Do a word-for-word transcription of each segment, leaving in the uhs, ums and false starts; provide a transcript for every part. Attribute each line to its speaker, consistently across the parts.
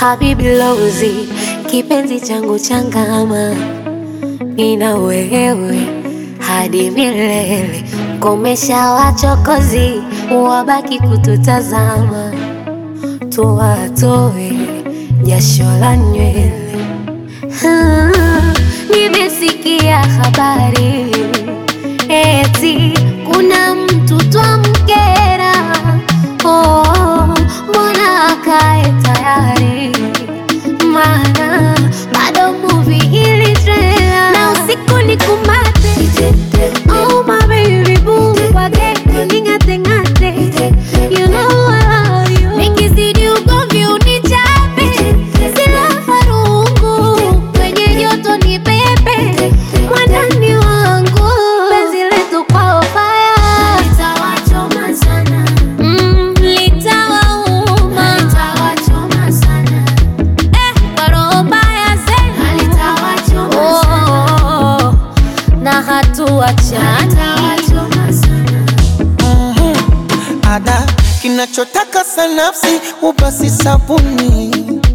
Speaker 1: Habibi Lozi, kipenzi changu changama, nina wewe hadi milele. Komesha wachokozi, wabaki kututazama, tuwatoe jasho la nywele. Nimesikia habari eti kuna mtu twamkera. Oh, mbona akae tayari, maana bado movie ili trailer. Na usiku ni kumate, oh my baby boo, wage ningate ngate, you know I love you. Nikizidi ugomvi unichape, sila farungu, kwenye joto ni pepe, mwandani wangu, penzi letu kwa fire. Litawachoma sana, mm, litawauma, litawachoma sana, eh, kwa roho mbaya zena, litawachoma sana, oh, na hatuachana, litawachoma sana.
Speaker 2: Mhm, ada kinachotaka sanafsi ubasi sabuni,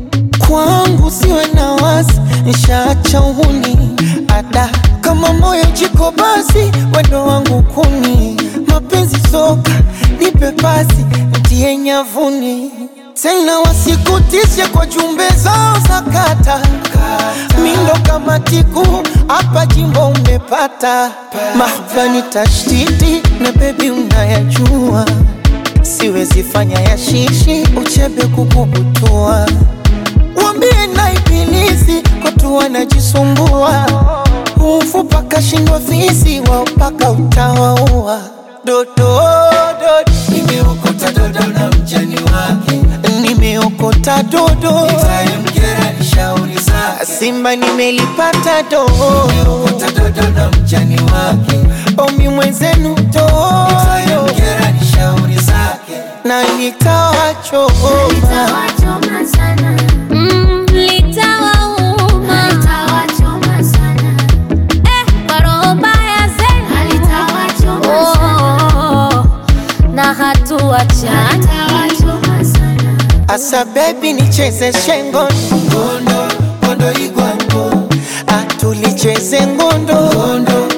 Speaker 2: kwangu siwe na wasi, nishaacha uhuni. Ada kama moyo jiko basi, wendo wangu kuni, mapenzi soka nipe pasi, ntie nyavuni. Tena wasikutishe kwa jumbe zao za kata, mindo kama tiku, hapa jimbo umepata. Mahvani tashtiti na baby unayajua, siwezi fanya ya shishi, uchebe kukubutua. Wambie na ibilisi kutu wanajisumbua, ufupa kashindwa fisi wao paka utawaua. Dodo, dodo,
Speaker 3: nimeokota dodo na mjani wake,
Speaker 2: nimeokota dodo,
Speaker 3: nitayemkera ni shauri zake.
Speaker 2: Simba nimelipata dodo,
Speaker 3: nimeokota dodo na mjani wake,
Speaker 2: omi mwenzenu dodo,
Speaker 3: nitayemkera ni shauri zake.
Speaker 2: na nitawachoma,
Speaker 1: Litawachoma sana, mm, litawauma, litawachoma sana, eh, kwa roho mbaya zena, litawachoma sana, na hatuachana, litawachoma sana.
Speaker 2: asa baby nicheze shengo,
Speaker 3: Ngondo, ngondo igwango,
Speaker 2: atulicheze ngondo,
Speaker 3: ngondo